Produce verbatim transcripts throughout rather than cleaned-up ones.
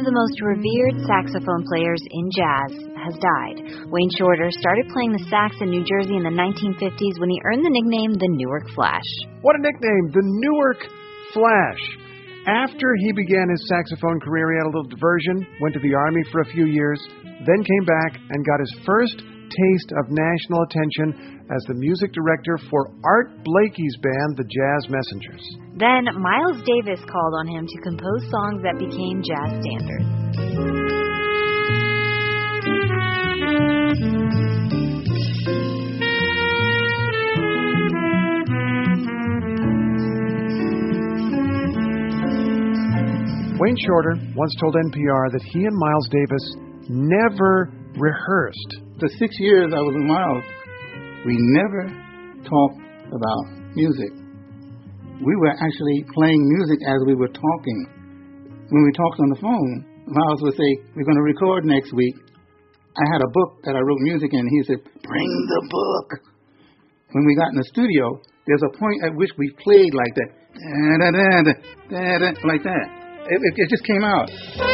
the most revered saxophone players in jazz has died. Wayne Shorter started playing the sax in New Jersey in the nineteen fifties when he earned the nickname the Newark Flash. What a nickname, the Newark Flash. After he began his saxophone career, he had a little diversion, went to the Army for a few years, then came back and got his first taste of national attention as the music director for Art Blakey's band, the Jazz Messengers. Then Miles Davis called on him to compose songs that became jazz standards. Wayne Shorter once told N P R that he and Miles Davis never rehearsed. The six years I was with Miles, we never talked about music. We were actually playing music as we were talking. When we talked on the phone, Miles would say, we're going to record next week. I had a book that I wrote music in. He said, bring the book. When we got in the studio, there's a point at which we played like that, da-da-da, da-da, like that. It, it, it just came out.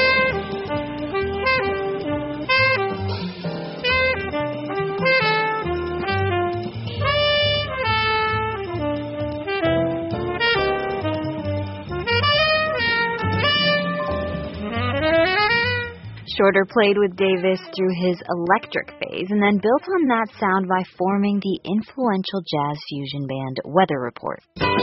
Shorter played with Davis through his electric phase and then built on that sound by forming the influential jazz fusion band Weather Report.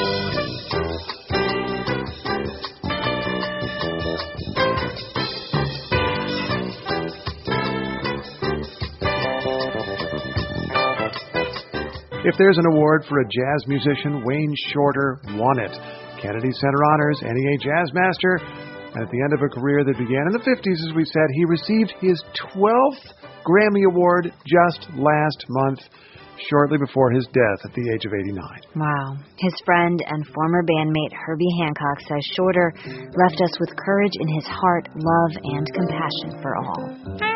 If there's an award for a jazz musician, Wayne Shorter won it. Kennedy Center Honors, N E A Jazz Master. And at the end of a career that began in the fifties, as we said, he received his twelfth Grammy Award just last month, shortly before his death at the age of eighty-nine. Wow. His friend and former bandmate Herbie Hancock says Shorter left us with courage in his heart, love, and compassion for all.